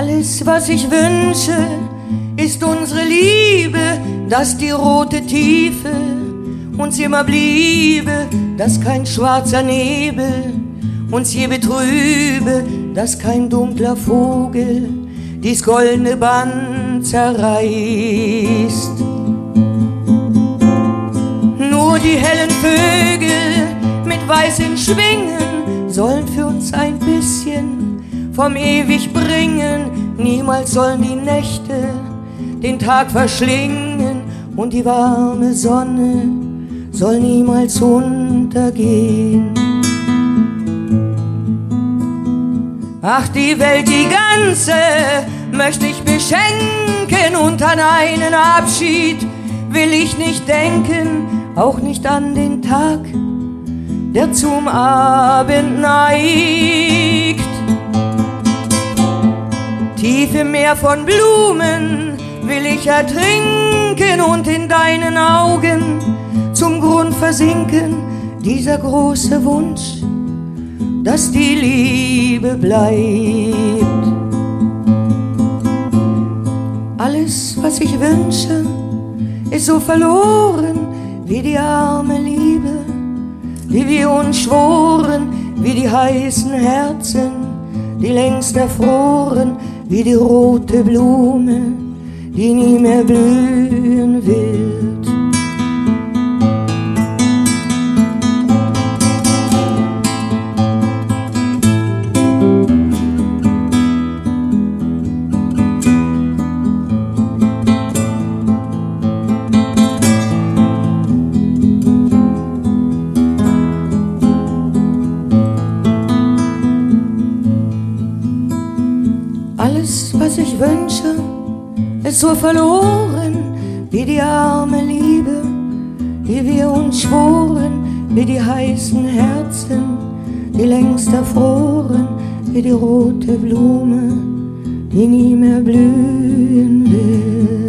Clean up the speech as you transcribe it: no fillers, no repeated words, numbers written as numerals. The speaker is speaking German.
Alles, was ich wünsche, ist unsere Liebe, dass die rote Tiefe uns immer bliebe, dass kein schwarzer Nebel uns je betrübe, dass kein dunkler Vogel dies goldene Band zerreißt. Nur die hellen Vögel mit weißen Schwingen sollen für uns ein bisschen vom ewig bringen. Niemals sollen die Nächte den Tag verschlingen und die warme Sonne soll niemals untergehen. Ach, die Welt, die ganze, möchte ich beschenken, und an einen Abschied will ich nicht denken, auch nicht an den Tag, der zum Abend neigt. Tief im Meer von Blumen will ich ertrinken und in deinen Augen zum Grund versinken. Dieser große Wunsch, dass die Liebe bleibt. Alles, was ich wünsche, ist so verloren wie die arme Liebe, wie wir uns schworen, wie die heißen Herzen, die längst erfroren, wie die rote Blume, die nie mehr blühen wird. Alles, was ich wünsche, ist so verloren wie die arme Liebe, wie wir uns schworen, wie die heißen Herzen, die längst erfroren, wie die rote Blume, die nie mehr blühen will.